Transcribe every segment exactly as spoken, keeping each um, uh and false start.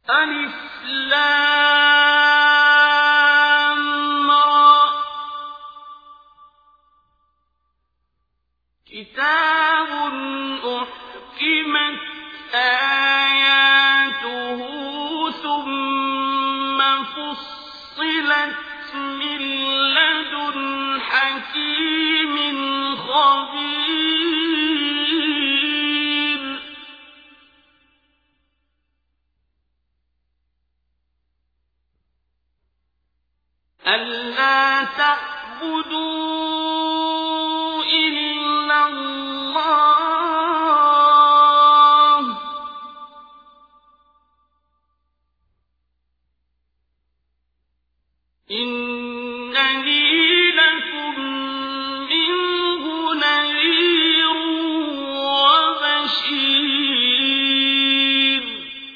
ألف لام را كتاب أحكمت آياته ثم فصلت من لدن حكيم خبير ألا تعبدوا إلا الله إنني لكم منه نذير وبشير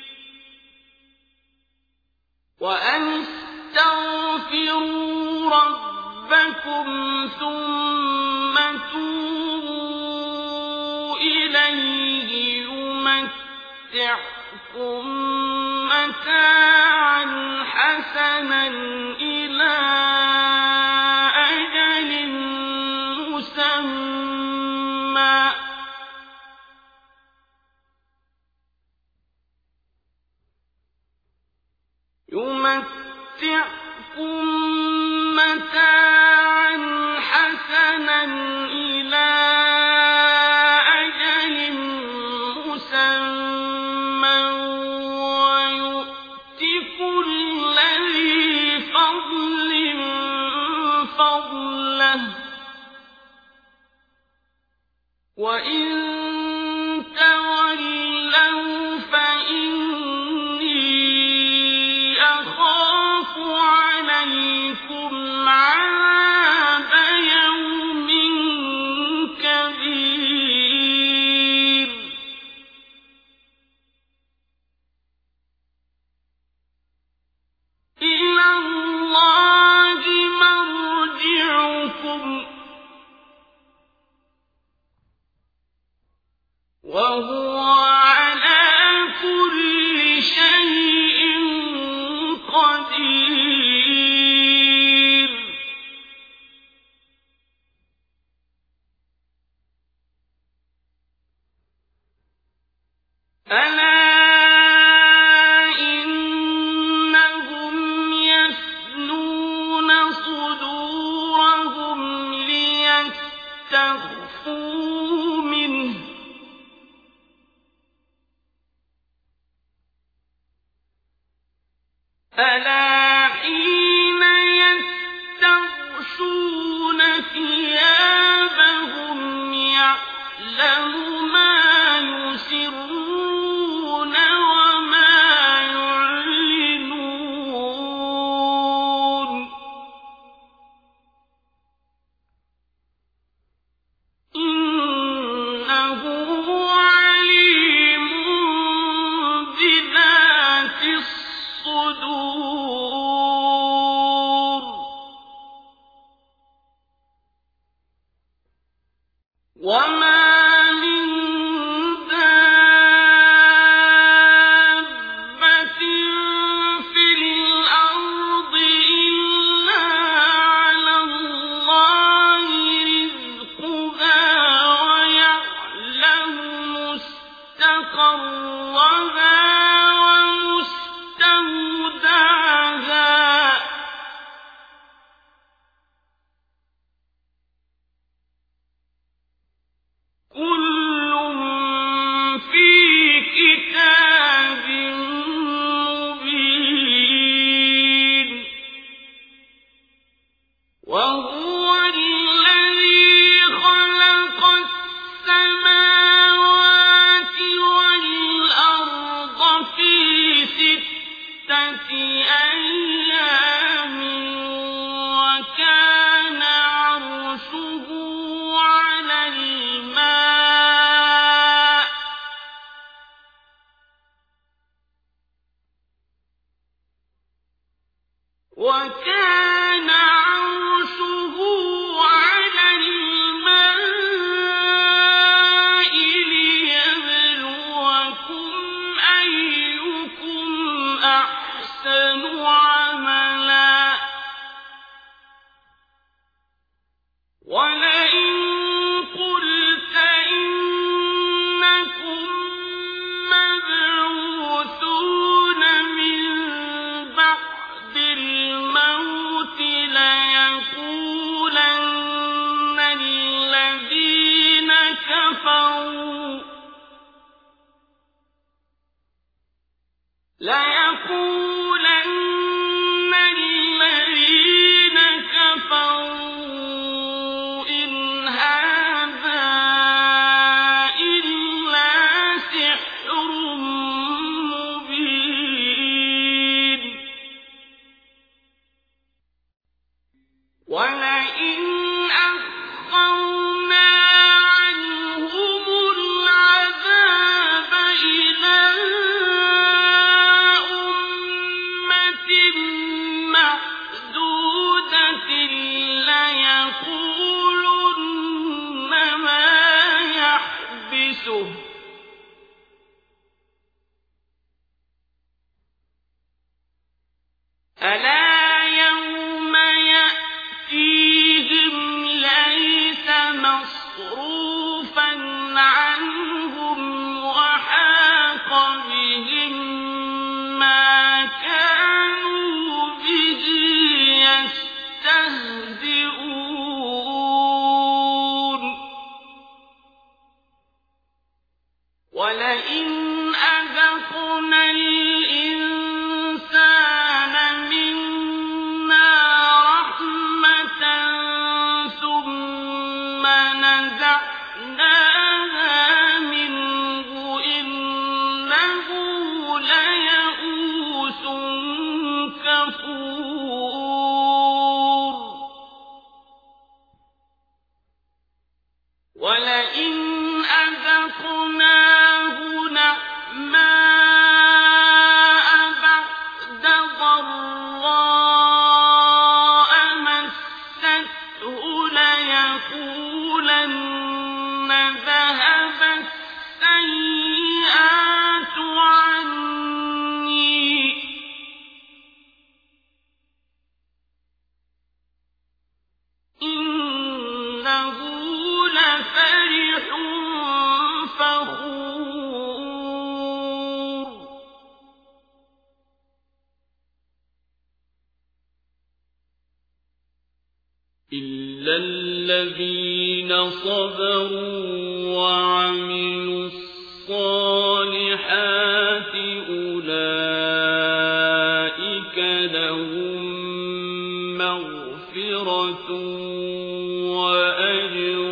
وأن استغفروا ربكم ثم توبوا إليه يمتعكم متاعا حسنا إلى أجل مسمى يمتعكم متاعا حسنا إلى أجل مسمى ويؤت كل ذي فضل فضله وإن تولوا فإني أخاف عليكم عذاب يوم كبير إلى الله مرجعكم وهو على كل شيء قدير ألا إنهم يثنون صدورهم ليستخفوا منه ألا حين يستغشون ثيابهم يعلم ما يسرون وما يعلنون إنه عليم بذات الصدور وما من دابة في الأرض إلا على الله رزقها ويعلم مستقرها ومستودعها كل في كتاب مبين وهو الذي خلق السماوات والأرض في ستة أيام وكان عرشه على الماء وكان عرشه على الماء ليبلوكم أيكم ليقولن الذين كفروا إن هذا إلا سحر مبين ولئن أخرنا عنهم العذاب إلى أمة معدودة ليقولن ما يحبسه ألا يوم يأتيهم ليس مصروفا عنهم وحاق بهم ما كانوا به يستهزئون ولئن أذقنا الإنسان منا رحمة ثم نزعناها منه إنه ليئوس كفور ولئن أذقناه نعماء بعد ضراء مسته ليقولن ذهب السيئات عني إنه لفرح فخور إلا الذين صبروا وعملوا الصالحات أولئك لهم مغفرة وأجر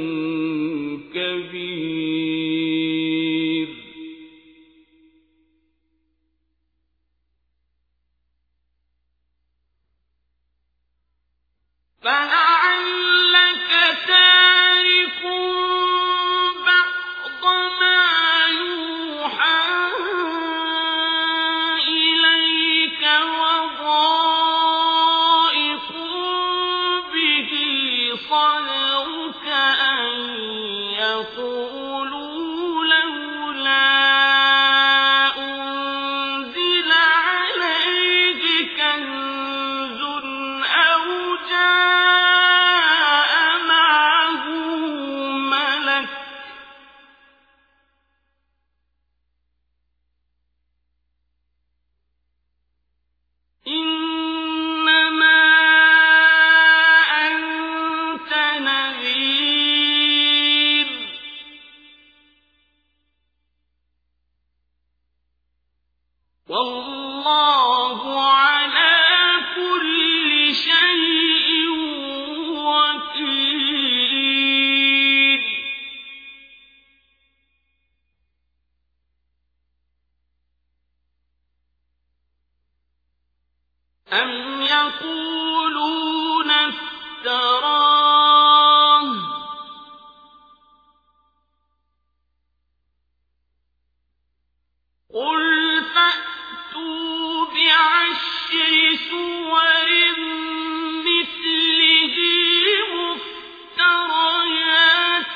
كبير فلعلك تارك بعض ما يوحى إليك وضائق به صدرك أن يقولوا لولا أنزل عليه كنز أو جاء معه ملك إنما أنت نذير والله على كل شيء وكيل أم يقولون افتراه قل فأتوا بعشر سور مثله مفتريات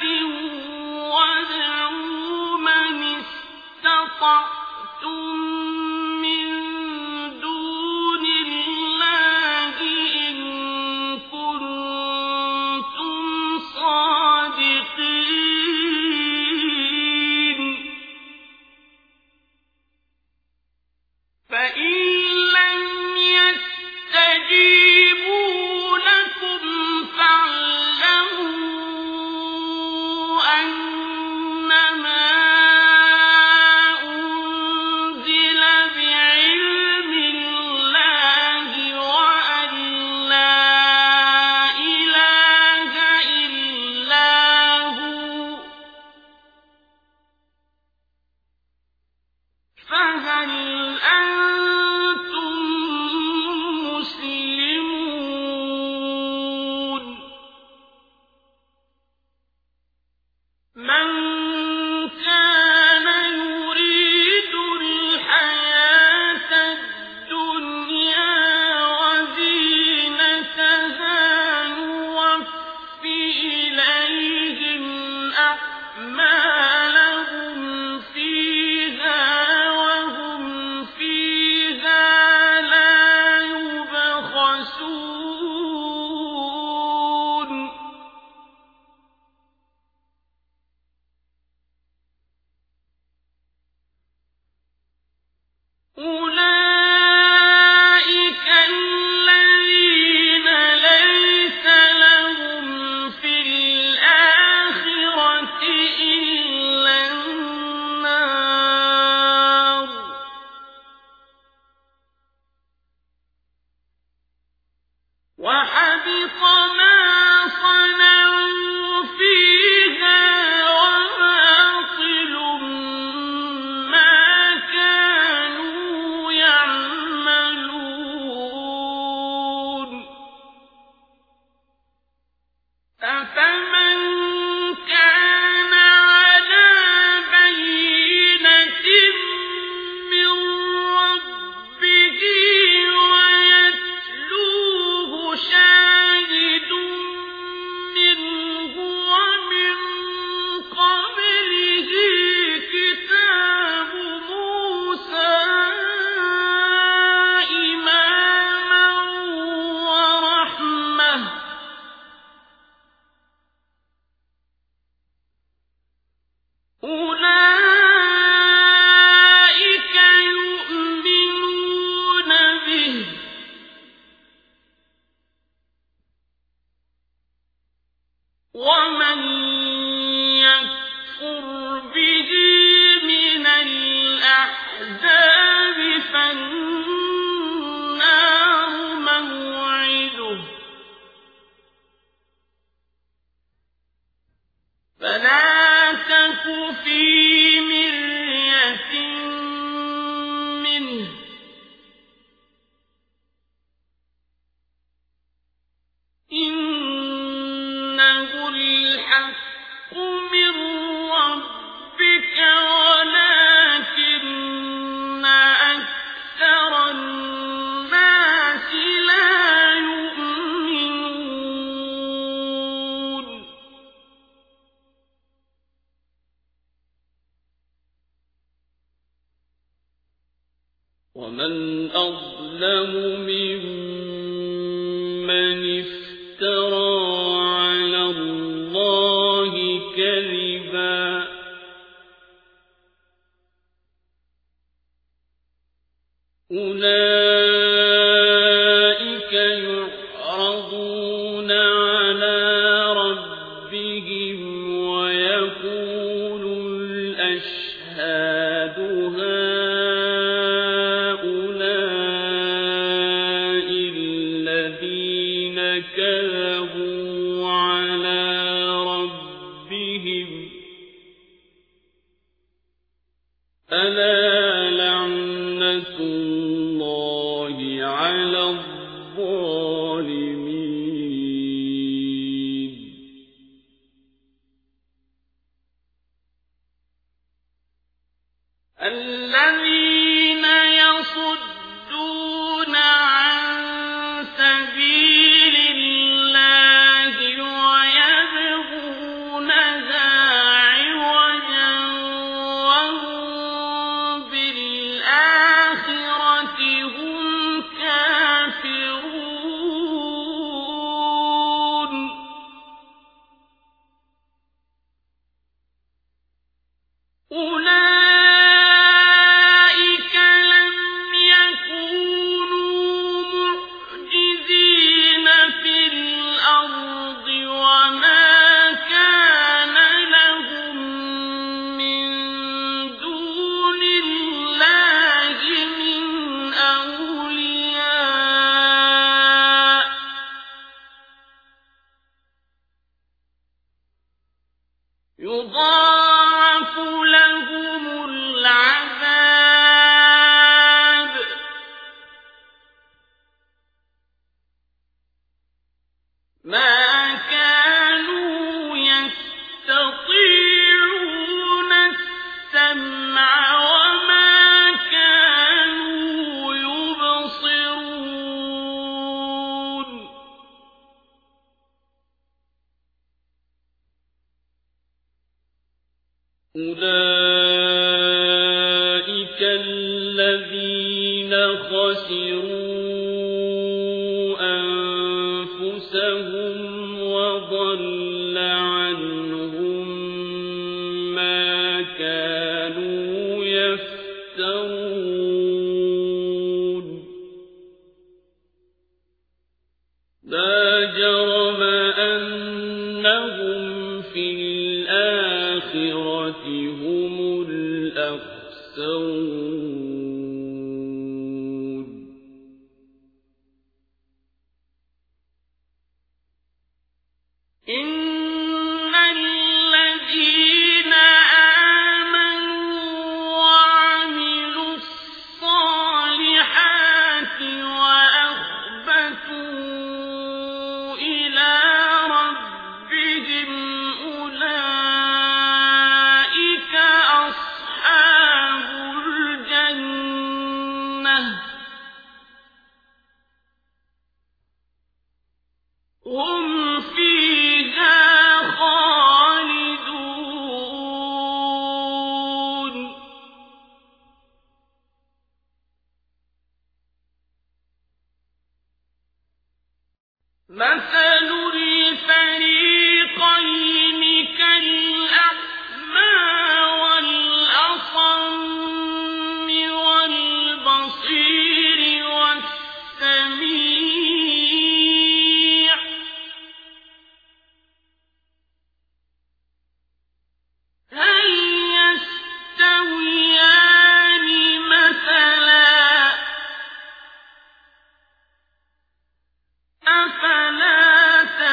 وادعوا من استطعتم من دون الله إن كنتم صادقين فإن لم يستجيبوا لكم فاعلموا أنما أنزل بعلم أنتم مسلمون من كان يريد الحياة الدنيا وزينتها نوفِ إليهم أعمالهم فيها وهم فيها لا يبخسون أولئك الذين ليس لهم في الآخرة إلا النار وحبط ما صنعوا فيها وباطل ما كانوا يعملون أفمن كان على بينة من ربه ويتلوه شاهد منه ومن قبله كتاب موسى إماما ورحمة أولئك يؤمنون به ومن يكفر به من الأحزاب فالنار موعده فلا تك في مرية منه إنه الحق من ربك ولكن أكثر الناس لا يؤمنون ومن أظلم ممن افترى على الله كذبا أولئك يعرضون على ربهم ويقول الأشهاد هؤلاء الذين كذبوا على ربهم ألا لعنة الله على الظالمين الذين يصدون عن سبيل الله ويبغونها عوجا وهم بالآخرة أولئك الذين خسروا أنفسهم وضل عنهم ما كانوا يفترون لا جرم أنهم في الآخرة هم الأخسرون إن الذين آمنوا وعملوا الصالحات وأخبتوا إلى ربهم أولئك أصحاب الجنة هم فيها خالدون مثل الفريقين كالأعمى والأصم والبصير والسميع هل يستويان مثلا أفلا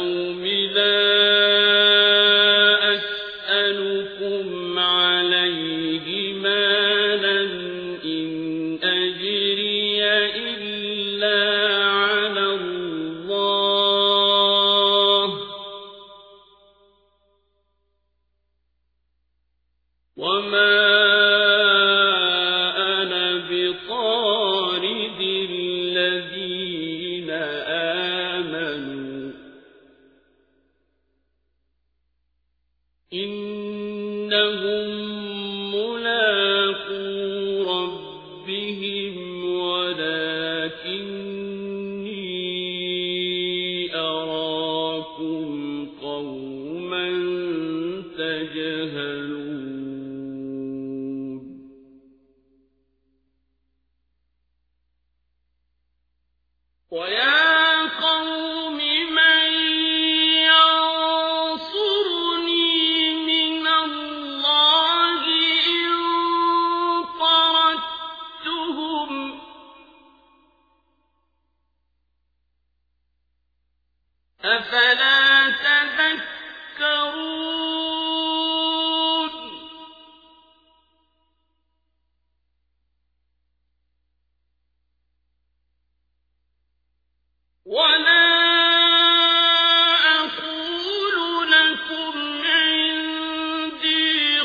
قوم لا أسألكم عليه مالا إن أجري إلا على الله وما أنا بطارد الذين آمنوا إنهم ملاقو ربهم ولكني أراكم قوما تجهلون ويا قوم من ينصرني من الله إن طردتهم أفلا تذكرون ولا أقول لكم عندي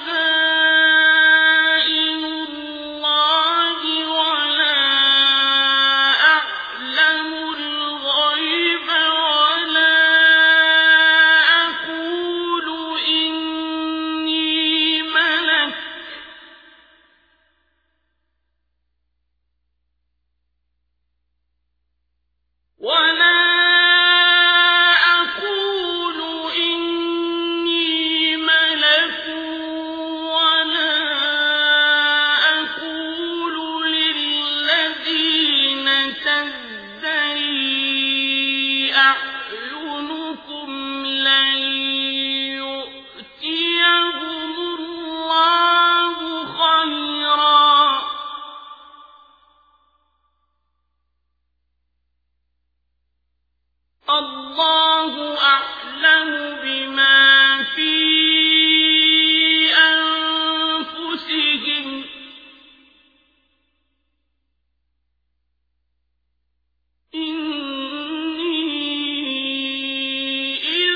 خزائن الله ولا أعلم الغيب ولا أقول إني ملك ولا أقول إني ملك ولا أقول للذين تزدري أعينكم لن يؤتيهم الله خيرا الله أعلم بما في أنفسهم إني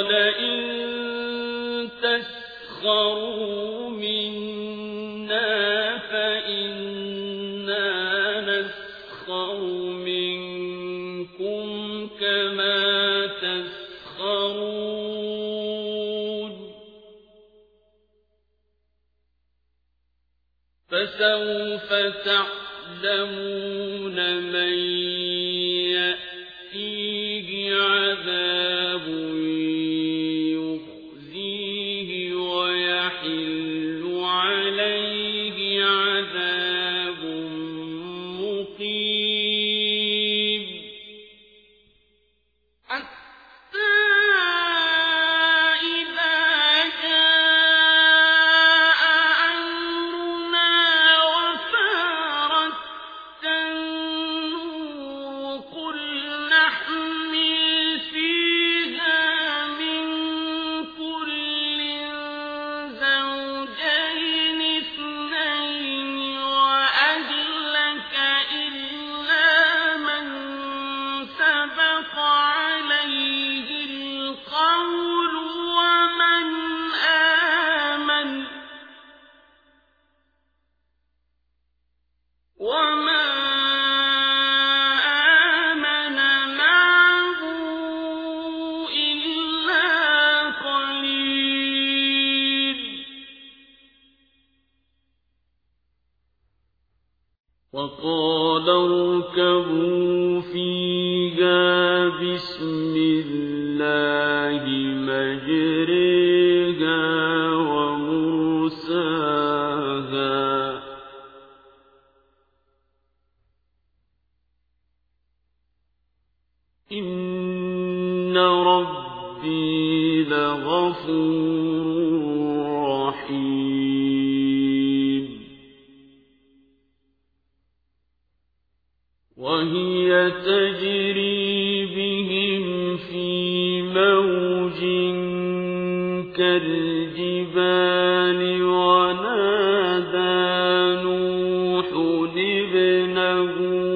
قال إن تسخروا منا فإنا نسخر منكم كما تسخرون فسوف تعلمون من يأتيه عذاب يخزيه ويحل عليه عذاب مقيم حتى إذا جاء أمرنا وفارت النور قل نحمل فيها من كل زوجين اثنين وأهلك إلا من سبق عليه القول ومن آمن وما آمن معه إلا قليل وقال اركبوا فيها بسم الله مجريها ومرساها إن ربي لغفور رحيم وهي تجري بهم في موج كالجبال ونادى نوح ابنه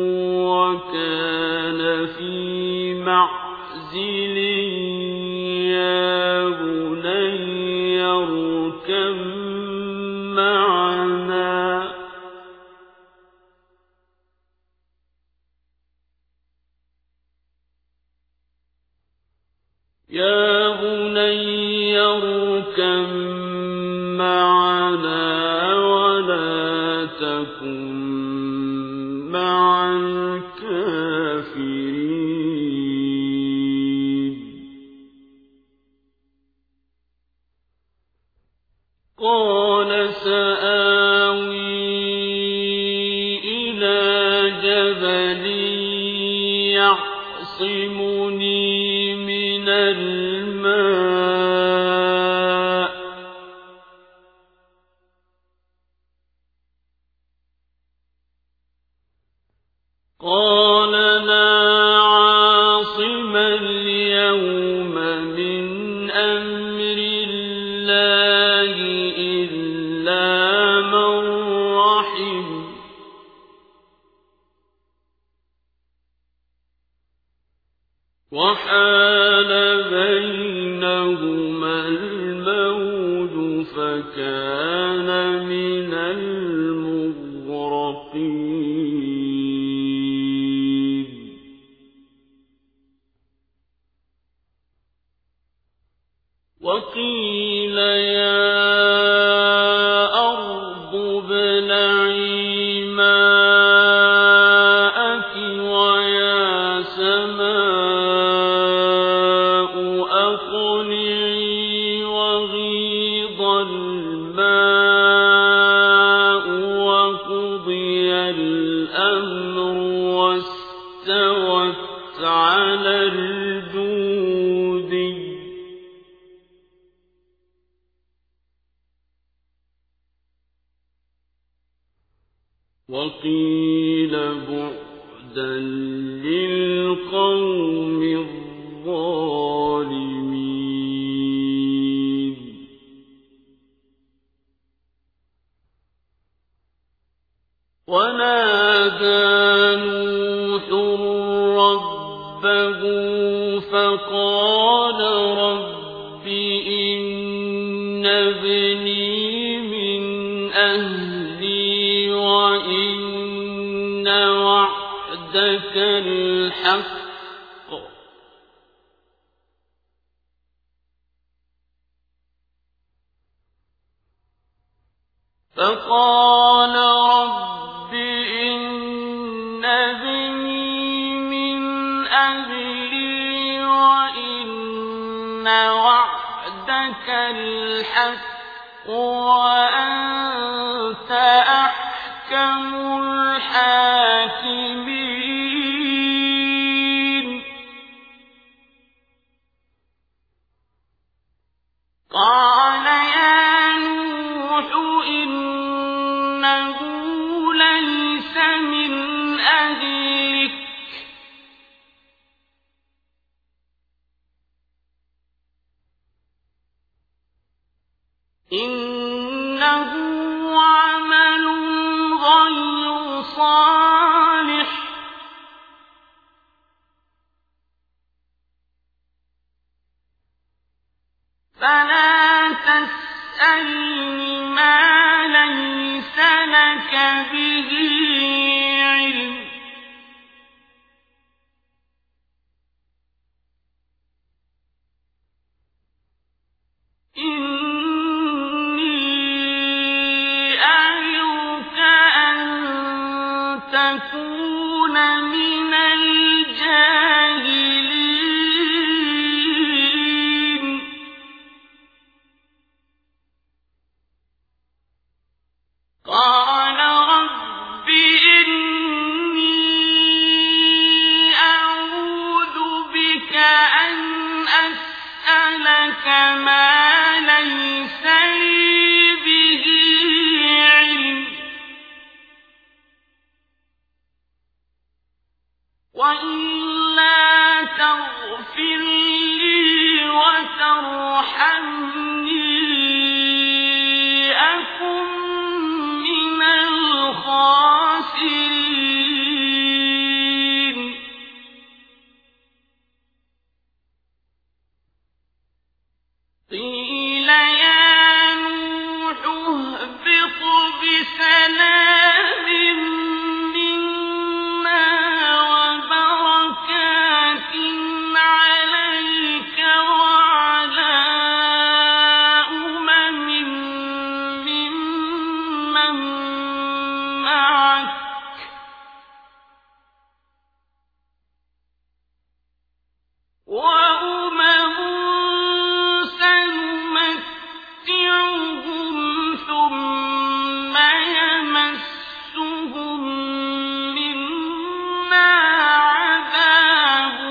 وكان في معزل يا بني اركب معنا يا بني اركب معنا ولا تكن مع الكافرين قال سآوي إلى جبل يعصمني من الماء قال لا عاصم اليوم من أمر الله إلا من رحم وحال بينهما الموج فكان من المغرقين وقيل يا أرض ابلعي ماءك ويا سماء أقلعي وغيض الماء وقضي الأمر واستوت على الجودي وقيل بعدا للقوم الظالمين ونادى نوح ربه فقال رب رب إن ابني من أهلي وإن وعدك الحق فقال رب إن ابني من أهلي وإن وعدك الحق وأنت أحكم الحاكمين قال يا نوح إنه ليس من أهلك إنه عمل غير صالح فلا تسألني ما ليس لك به علم إني أعظك أن تكون من الجاهلين قال رب إني أعوذ بك أن أسألك ما ليس لي به علم وإلا تغفر لي وترحمني أكن من الخاسرين قيل يا نوح اهبط بسلام منا وبركات عليك وعلى أمم ممن معك وأمم سنمتعهم ثم يمسهم منا عذاب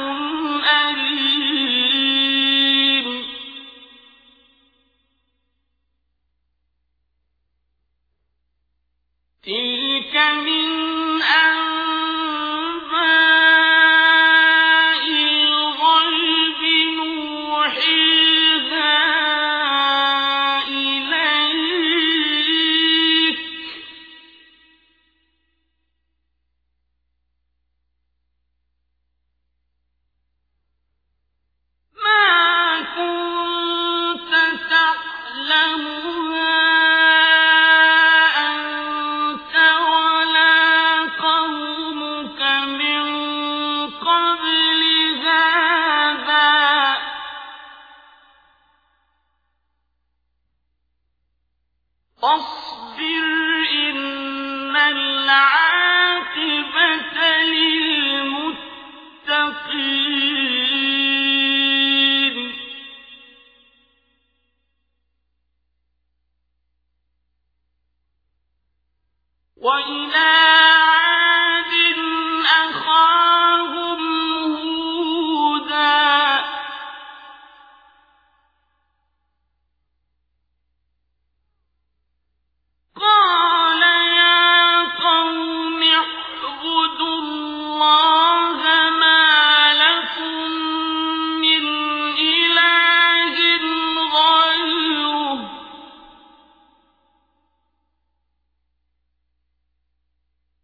أليم تلك من أنباء الغيب نوحيها إليك ما كنت تعلمها أنت ولا قومك من قبل هذا فاصبر إن العاقبة للمتقين وإلى عاد أخاهم هودا قال يا قوم اعبدوا الله ما لكم من إله غيره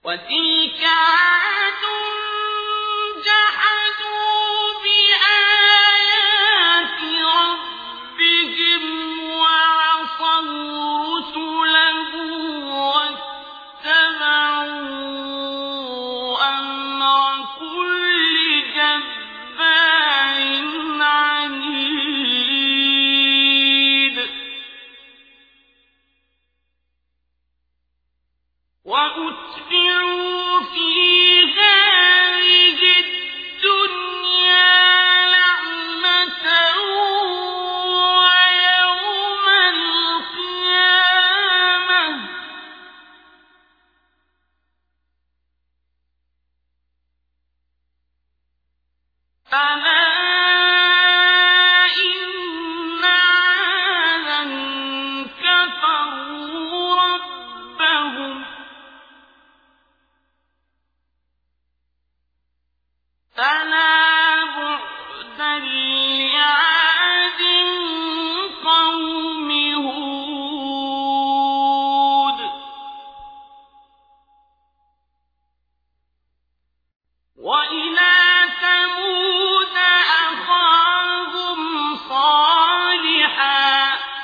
وتلك عاد جحدوا بآيات ربهم وعصوا رسله واتبعوا أمر كل جبار عنيد وأتبعوا في هذه الدنيا لعنة ويوم القيامة ألا إن عادا كفروا ربهم ألا بعدا لعاد قوم هود وإلى ثمود أخاهم صالحا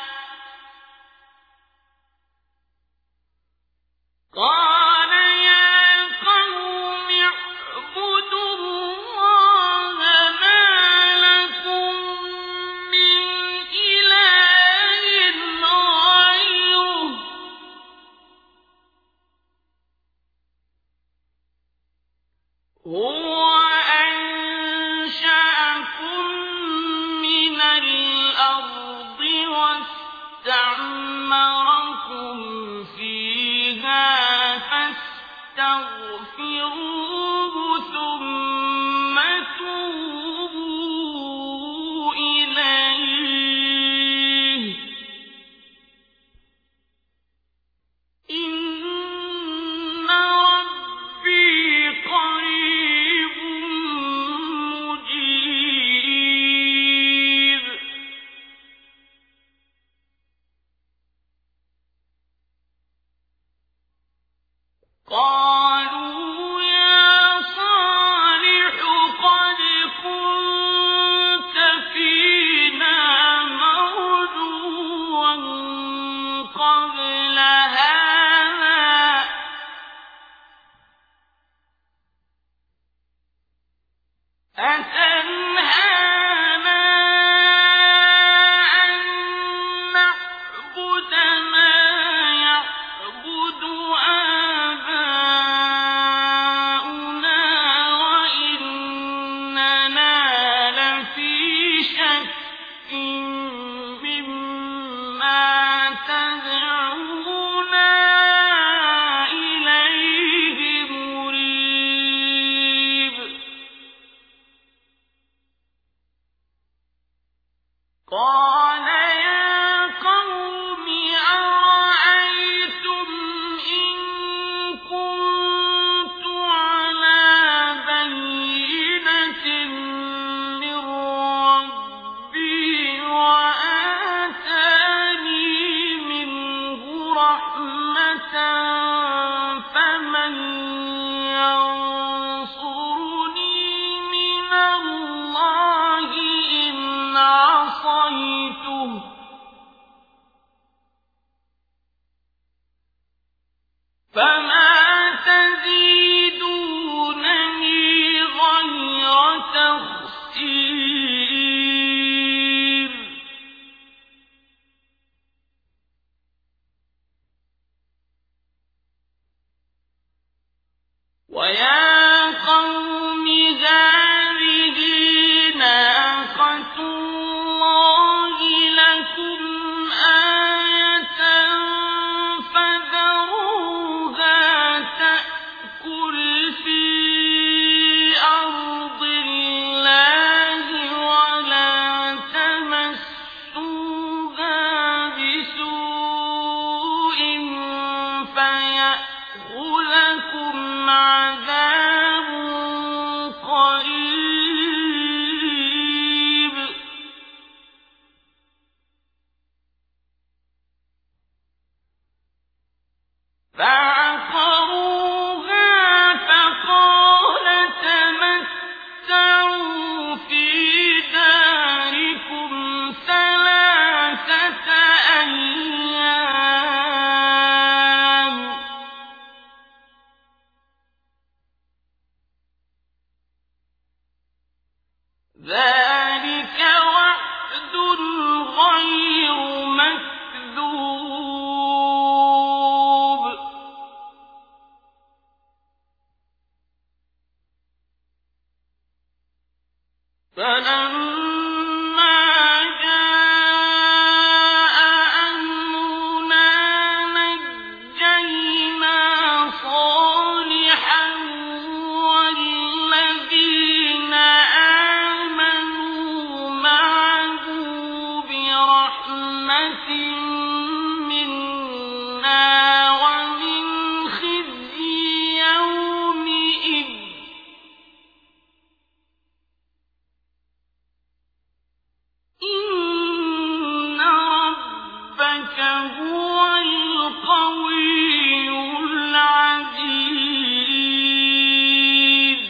قال يا قوم اعبدوا الله ما لكم من إله غيره هو أنشأكم من الأرض واستعمركم فيها فاستغفروه ثم توبوا إليه إن ربي قريب مجيب قالوا يا صالح قد كنت فينا مرجوا قبل هذا أتنهانا أن نعبد ما يعبد آباؤنا وإننا لفي شك مما تدعونا إليه مريب قال يا قوم أرأيتم إن كنت على بينة من ربي وآتاني منه رحمة فمن ينصرني من الله إن عصيته منا ومن خزي يومئذ إن ربك هو القوي العزيز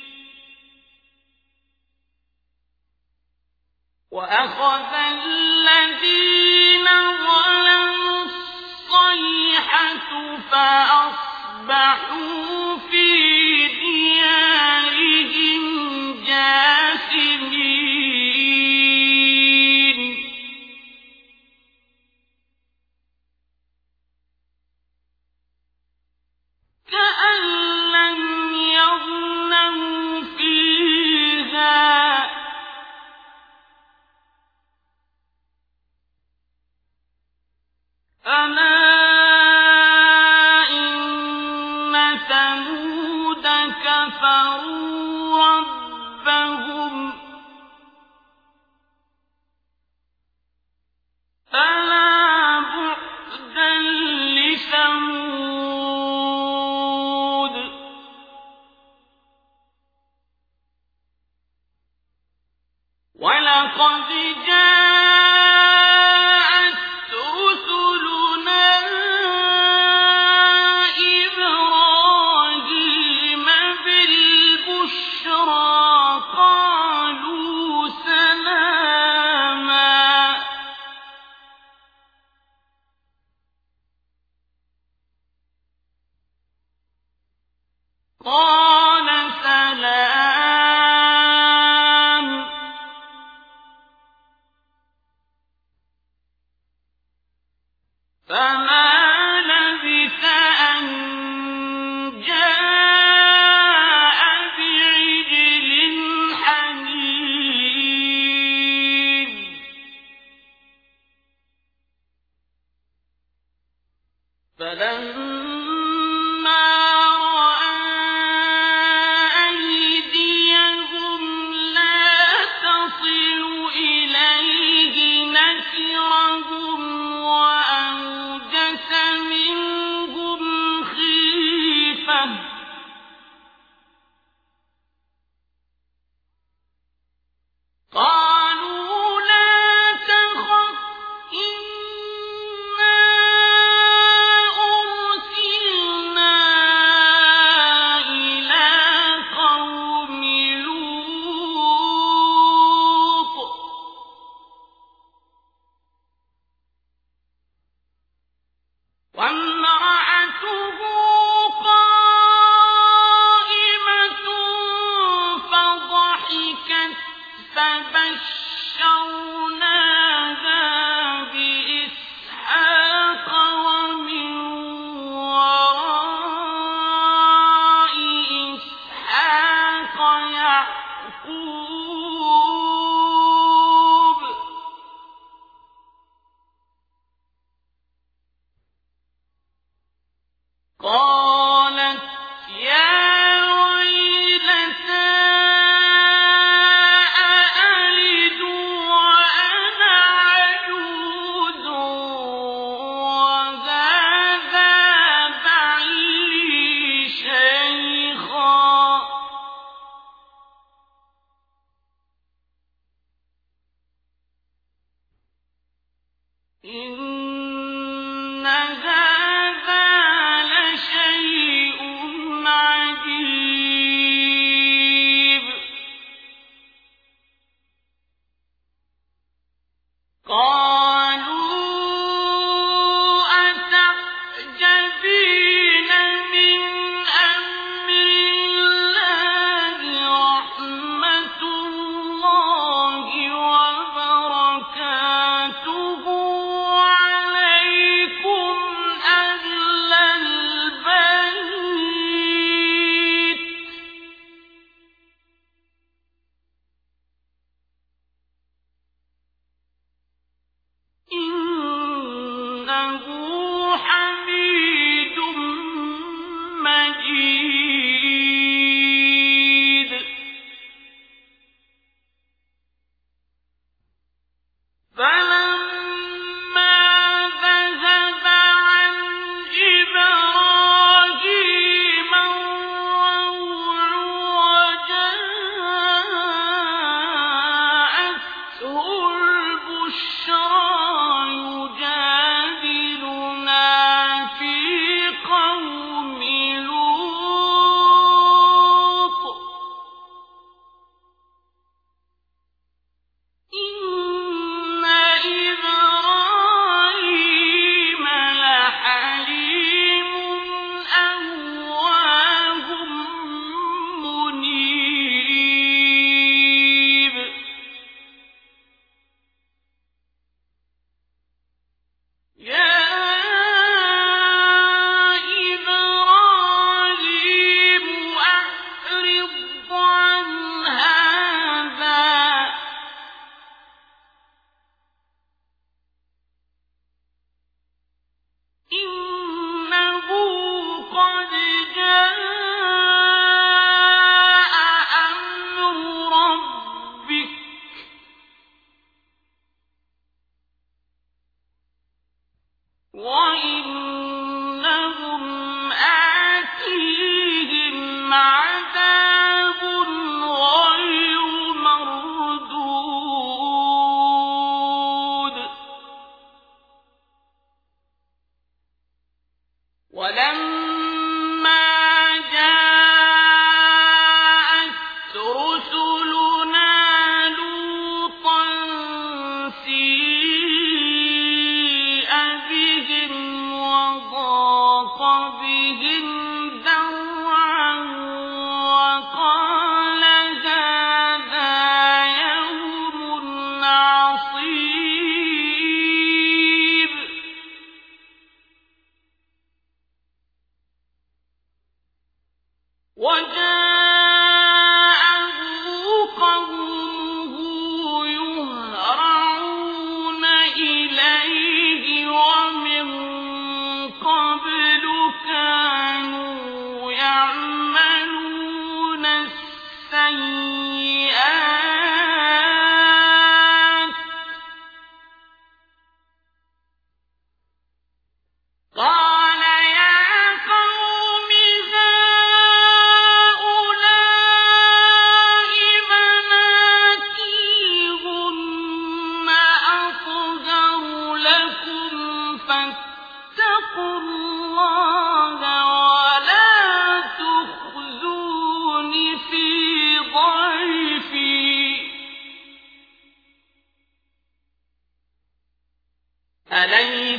وأخذ الذين ظلموا الصيحة فأصبحوا في ديارهم جاثمين كأن لم يغنوا فيها ألا إن ثمود كفروا ربهم ألا بعدا لثمود ولقد جاءت رسلنا إبراهيم بالبشرى قالوا سلاما قال سلام فما لبث أن جاء بعجل حنيذ فلما رأى أيديهم لا تصل إليه نكرهم وأوجس منهم خيفة قالوا لا تخف إنا أرسلنا إلى قوم لوط وامرأته قائمة فضحكت فبشرناها بإسحاق ومن وراء إسحاق يعقوب قالت يا ويلتى أألد وأنا عجوز وهذا بعلي شيخا إن هذا لشيء عجيب قالوا أتعجبين من أمر الله رحمة الله وبركاته عليكم أهل البيت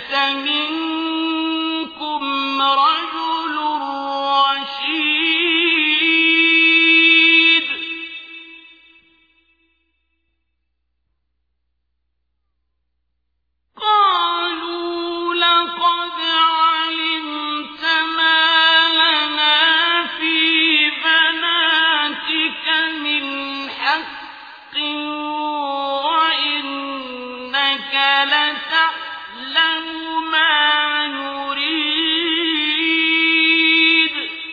ليس منكم رجل رشيد قالوا لقد علمت ما لنا في بناتك من حق وإنك لتعلم ما نريد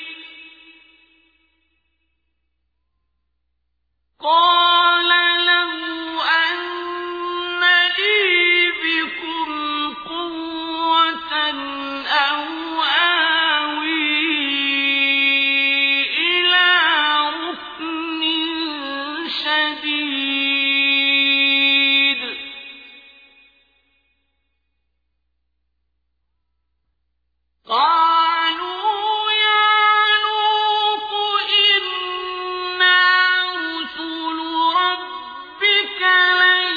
قال لو أن لي بكم قوة أو آوي إلى ركن شديد قالوا يا لوط إنا رسل ربك لن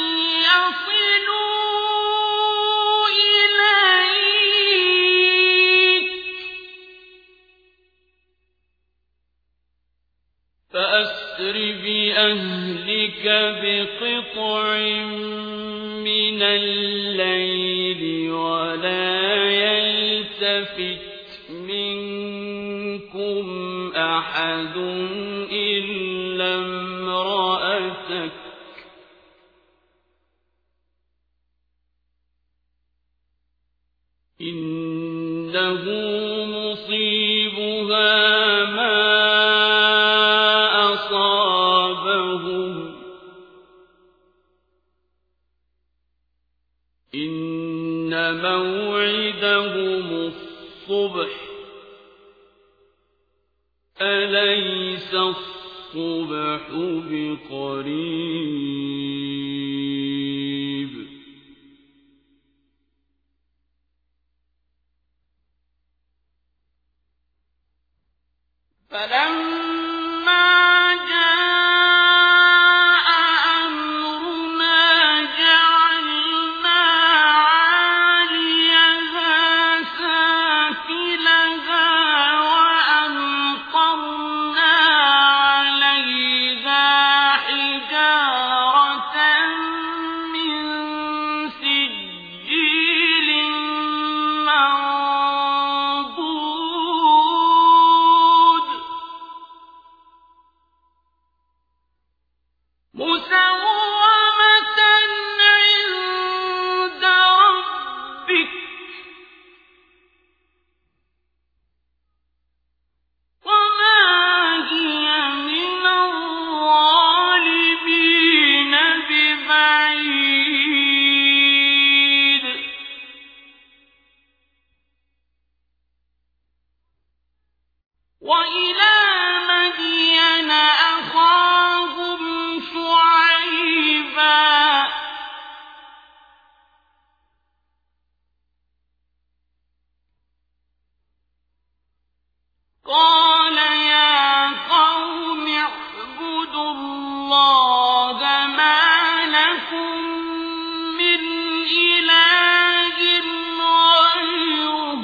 يصلوا إليك فأسر بأهلك بقطع من الليل ولا يلتفت منكم أحد إلا امرأتك إنه مصيبها ما أصابهم إن موعدهم الصبح أليس الصبح بقريب فلما جاء أمرنا جعلنا عاليها سافلها وأمطرنا عليها حجارة من سجيل منضود مسومة عند ربك وما هي من الظالمين ببعيد وإلى مدين أخاهم شعيبا قال يا قوم اعبدوا الله ما لكم من إله غيره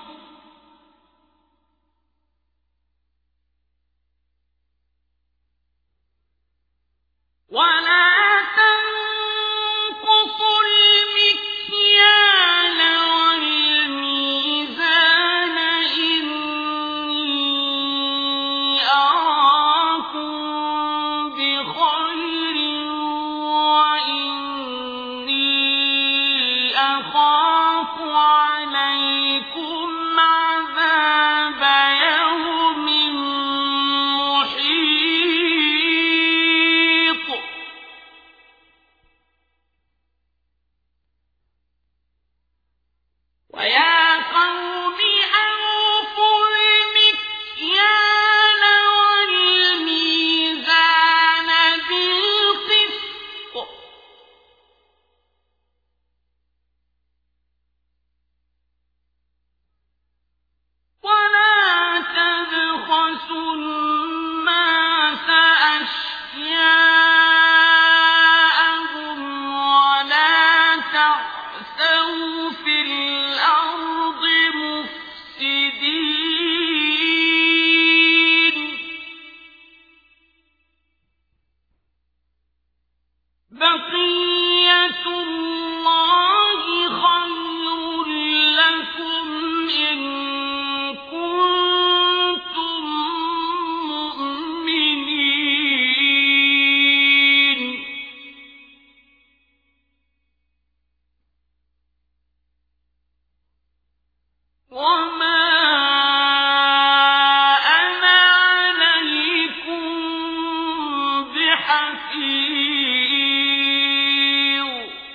ولا تنقصوا المكيال والميزان إني أراكم بخير وإني أخاف عليكم عذاب يوم محيط ويا قوم أوفوا المكيال والميزان بالقسط ولا تبخسوا الناس أشياءهم ولا تعثوا في بقية الله خير لكم إن كنتم مؤمنين وما أنا عليكم بحفيظ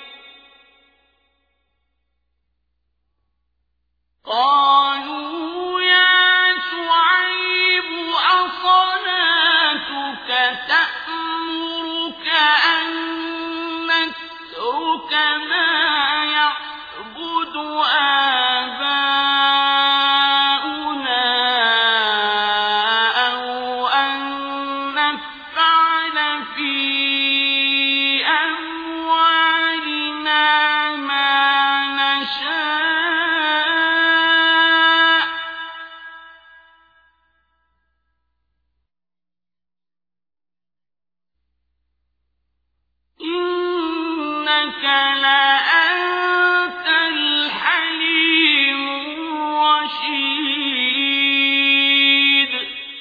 قالوا يا شعيب أصلاتك تأمرك أن نترك ما يعبد آباؤنا أو أن نفعل في أموالنا ما نشاء إنك لأنت الحليم الرشيد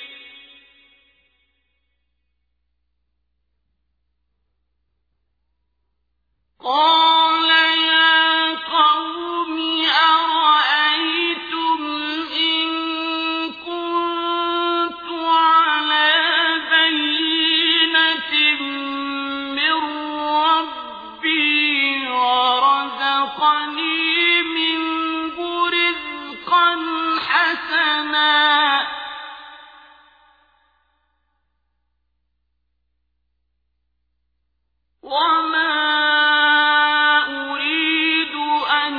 قال يا قوم أرأيتم إن كنت على بينة من ربي ورزقني منه رزقا حسنا وما أريد أن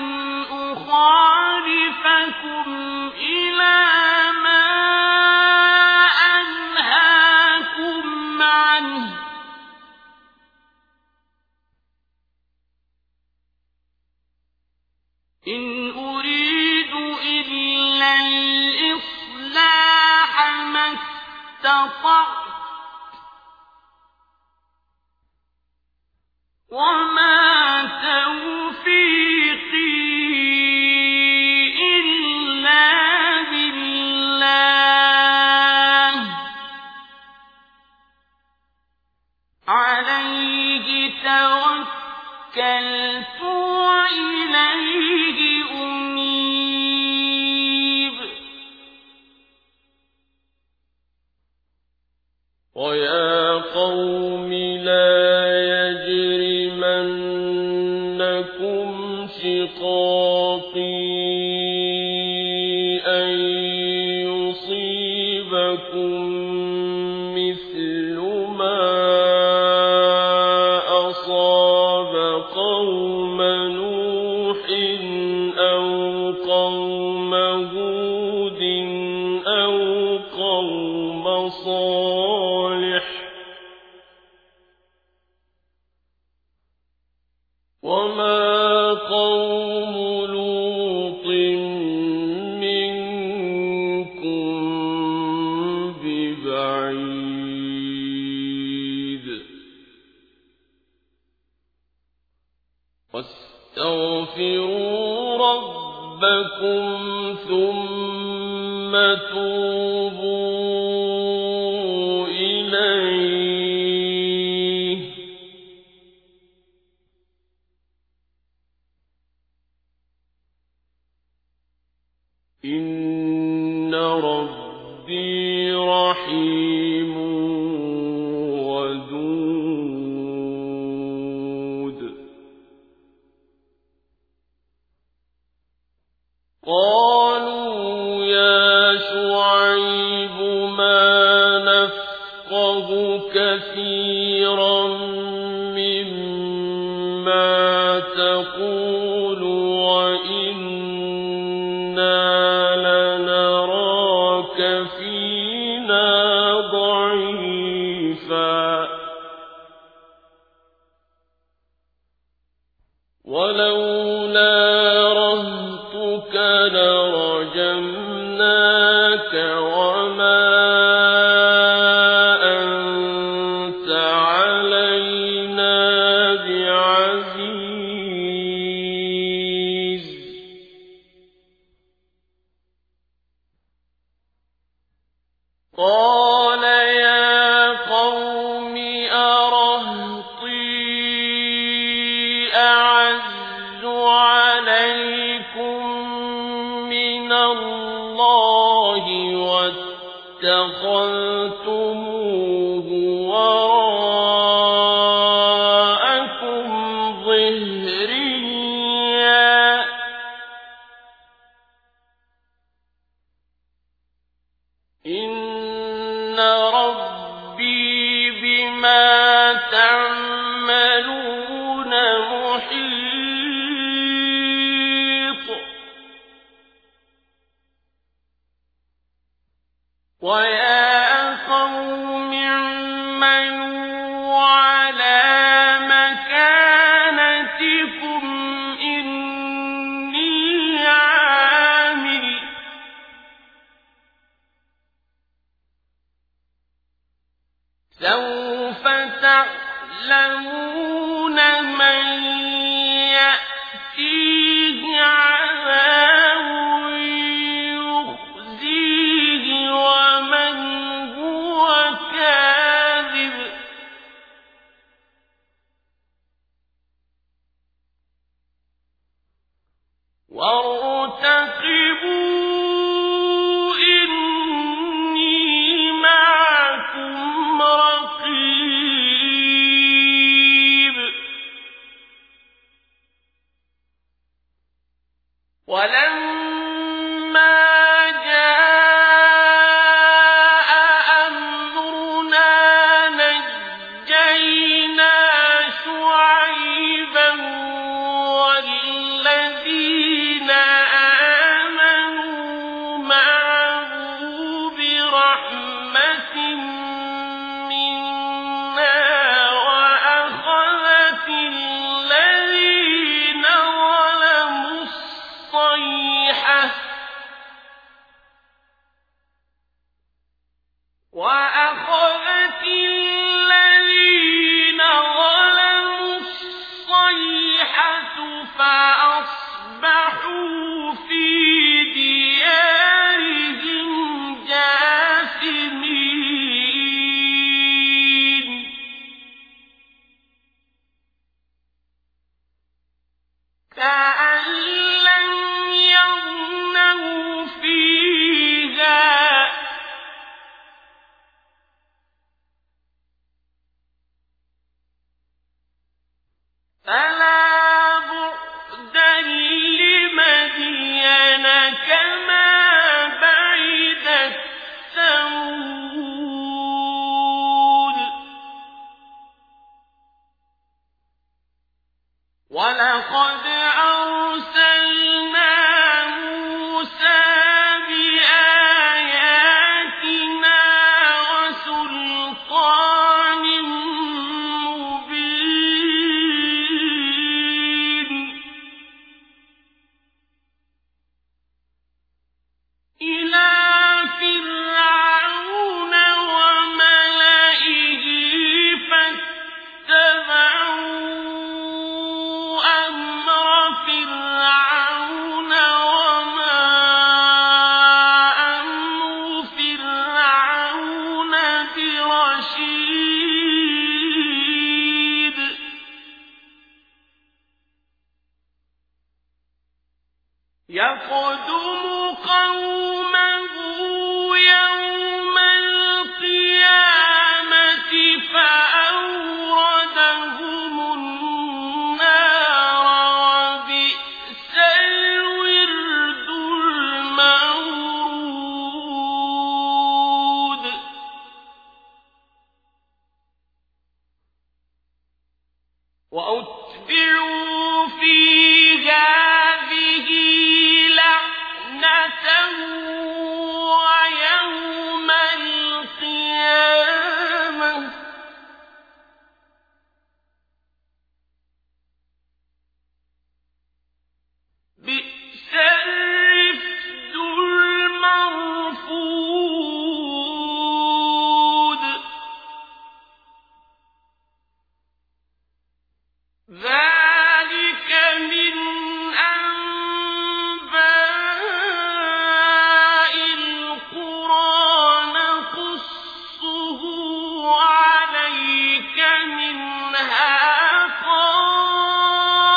أخالفكم إلى ما أنهاكم عنه إن أريد إلا الإصلاح ما استطعت وما توفيقي إلا بالله عليه توكلت وإليه أنيب ويا قوم لا يجرمنكم شقاقي أن يصيبكم مثل ما أصاب قوم نوح أو قوم هود أو قوم صالح وما قوم لوط منكم ببعيد واستغفروا ربكم ثم توبوا إليه إن ربي رحيم ودود قالوا يا شعيب ما نفقه كثيرا مما تقول وإنا لنراك فينا ضعيفا ولولا رهطك لرجمناك وما أنت علينا أعز عليكم من الله واتخذتموه وراءكم ظهريا إن ربي بما تعملون محيط ويا قوم اعملوا على مكانتكم إني عامل سوف تعلمون من يأتيه عذاب يخزيه ومن هو كاذب وارتقبوا إني معكم رقيب ولما جاء أمرنا نجينا شعيبا والذين آمنوا معه برحمة منا وأخذت الذين ظلموا الصيحة وأخذت الذين ظلموا الصيحة فأصبحوا في ديارهم جاثمين كأن لم يغنوا فيها فلا بعدا لمدين كما بعدت ثمود ولقد أرسلنا موسى بآياتنا وسلطان مبين إلى فرعون وملئه فاتبعوا أمر فرعون وما أمر فرعون برشيد يقدم قومه يوم القيامة فأوردهم النار وبئس الورد المورود وأتبعوا في هذه لعنة ويوم القيامة بئس الرفد المرفود ذلك من أنباء القرى نقصه عليك منها قائم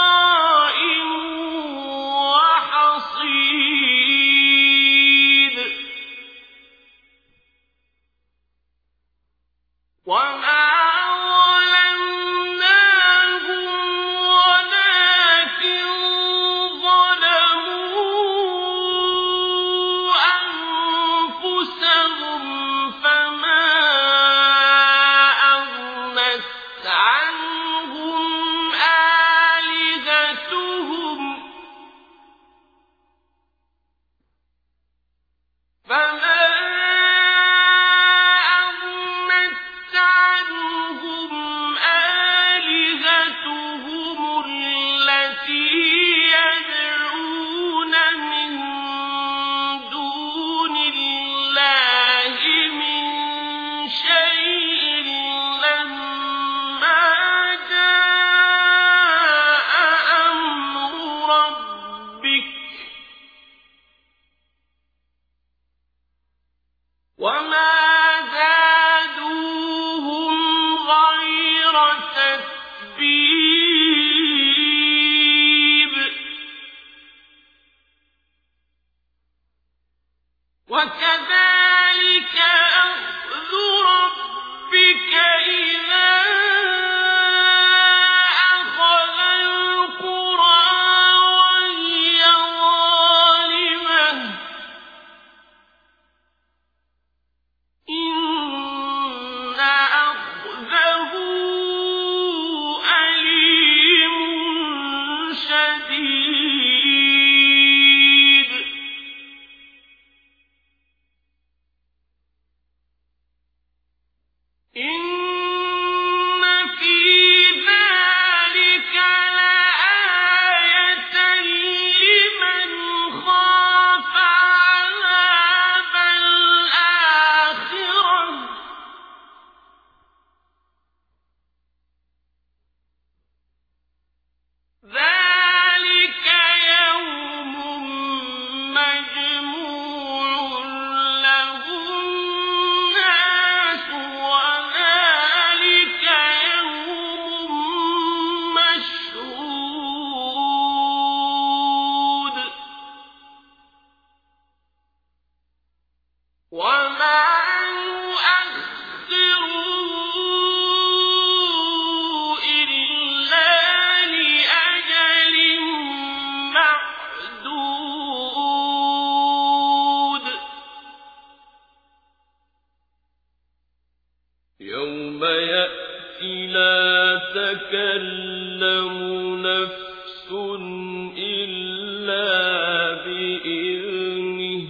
نفس إلا بإذنه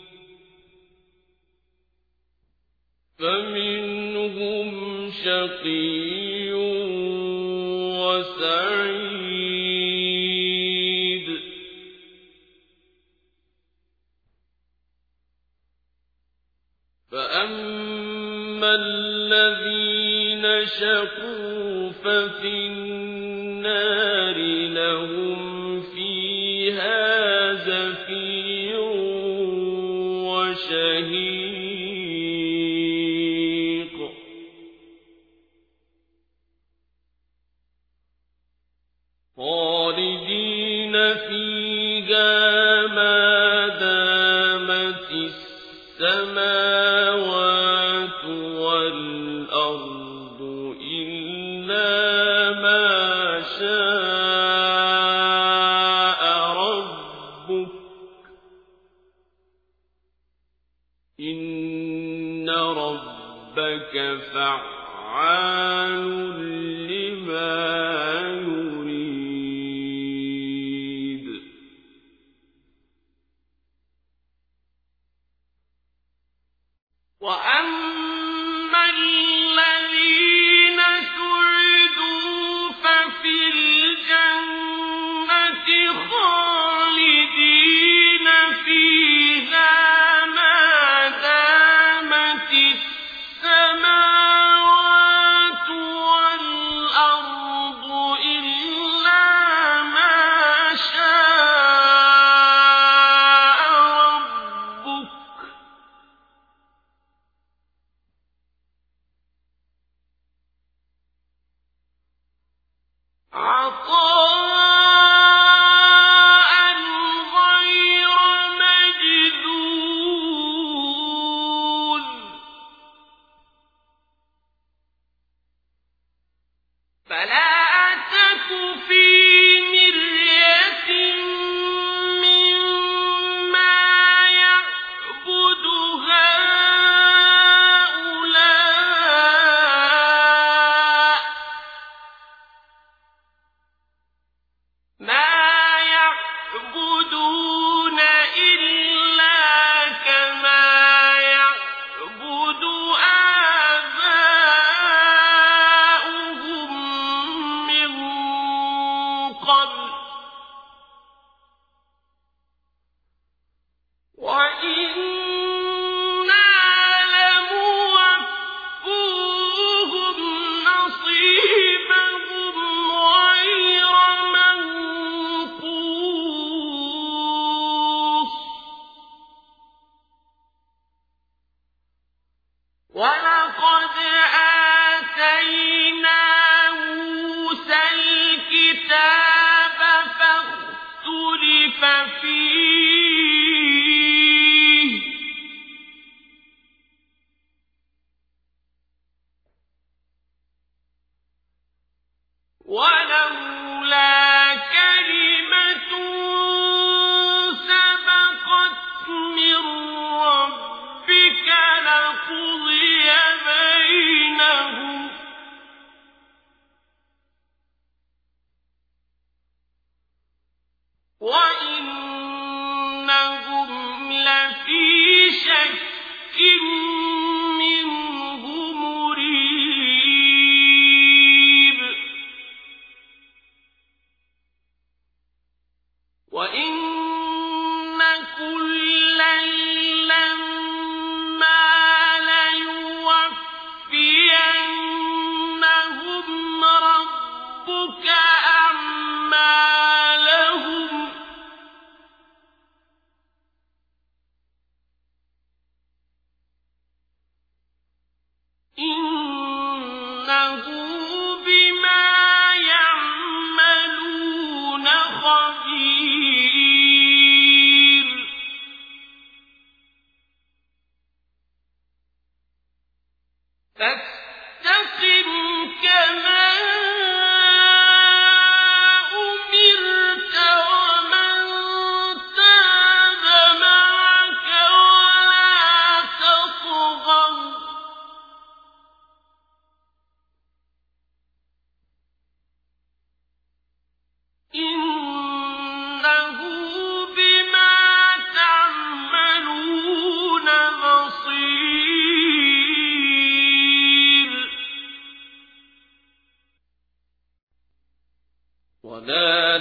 فمنهم شقي وسعيد فأما الذين شقوا ففي النار لهم فيها زفير وشهيق خالدين فيها ما دامت السماوات والأرض إلا ما شاء ربك إن ربك فعال لما يريد وأما الذين سعدوا ففي الجنة خالدين فيها ما دامت السماوات والأرض إلا ما شاء ربك عطاء غير مجذوذ فلا تك في مرية مما يعبد هؤلاء ما يعبدون إلا كما يعبد آباؤهم من قبل وإنا لموفوهم نصيبهم غير منقوص ولقد آتينا موسى الكتاب فاختلف فيه ولولا كلمة سبقت من ربك لقضي بينهم وإنهم لفي شك منه مريب وإن كلا لما ليوفينهم ربك أعمالهم إنه بما يعملون خبير ولا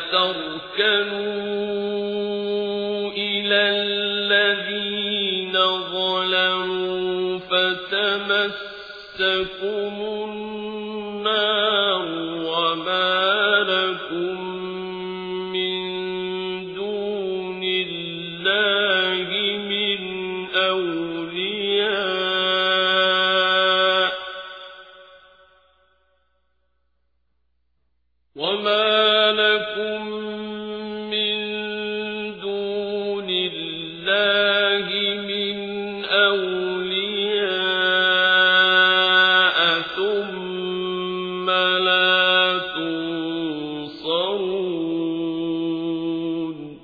تركنوا إلى الذين ظلموا فتمسكم النار وما لكم من دون الله من أولياء وما لكم من دون الله من أولياء ثم لا تنصرون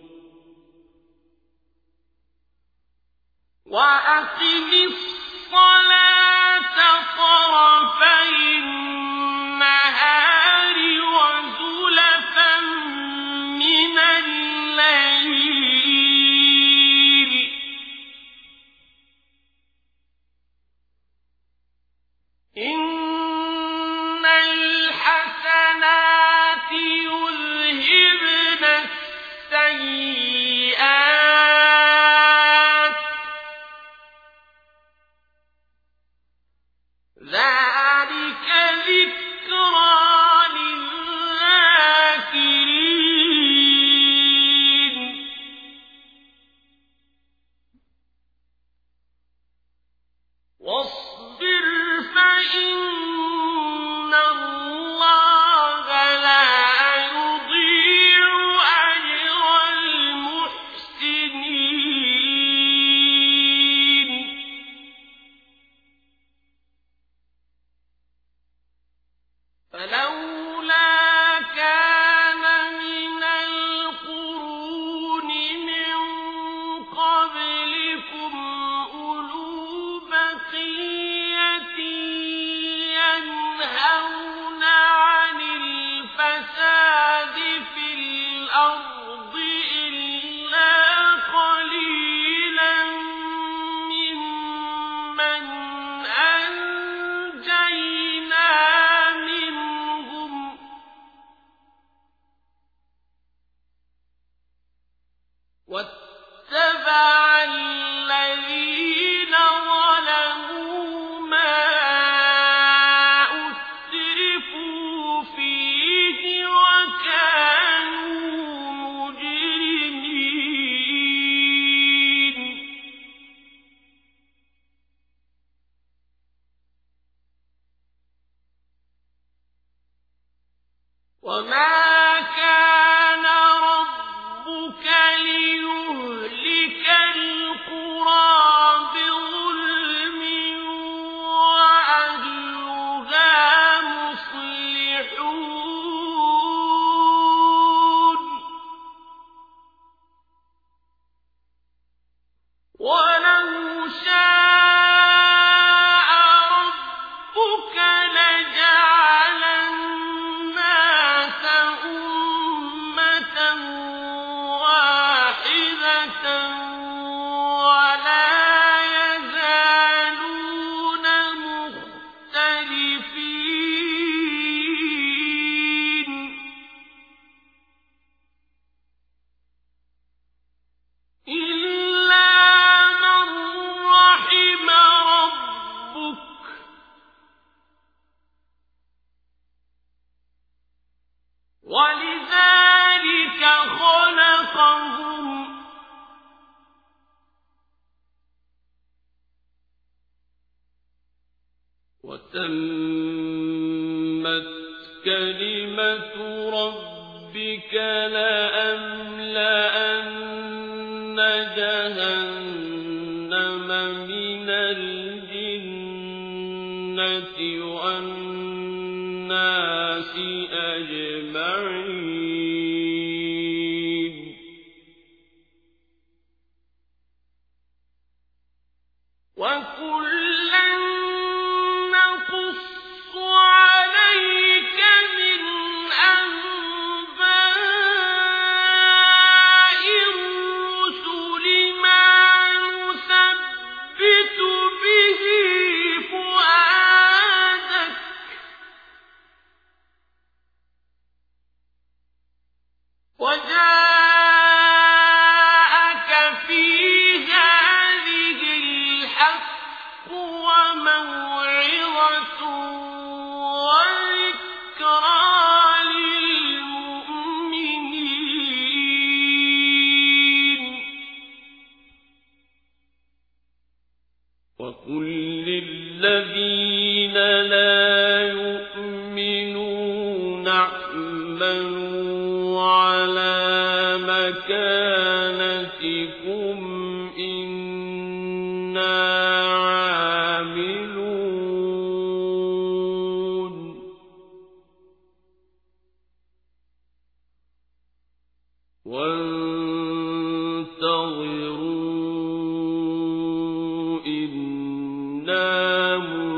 وأقم الصلاة طرفي النهار وزلفا من الليل إن الحسنات يذهبن السيئات ذلك ذكرى للذاكرين واصبر فإن الله لا يضيع أجر المحسنين فلولا كان من القرون من قبلكم أولو بقية ينهون عن الفساد في الأرض إلا قليلا ممن أنجينا منهم واتبع الذين ظلموا ما أترفوا فيه وكانوا مجرمين وما كان ربك ليهلك القرى بظلم وأهلها مصلحون ولو شاء ربك لجعل الناس أمة واحدة ولا يزالون مختلفين إلا من رحم ربك ولذلك خلقهم وتمت كلمة ربك لأملأن جهنم من الجنة والناس أجمعين وكلا نقص عليك من أنباء وجاءك في هذه الحق وموعظة وذكرى للمؤمنين وقل للذين لا يؤمنون اعملوا على مكانتكم إنا عاملون وانتظروا إنا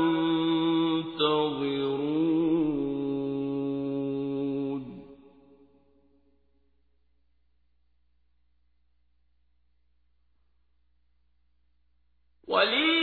منتظرون ولله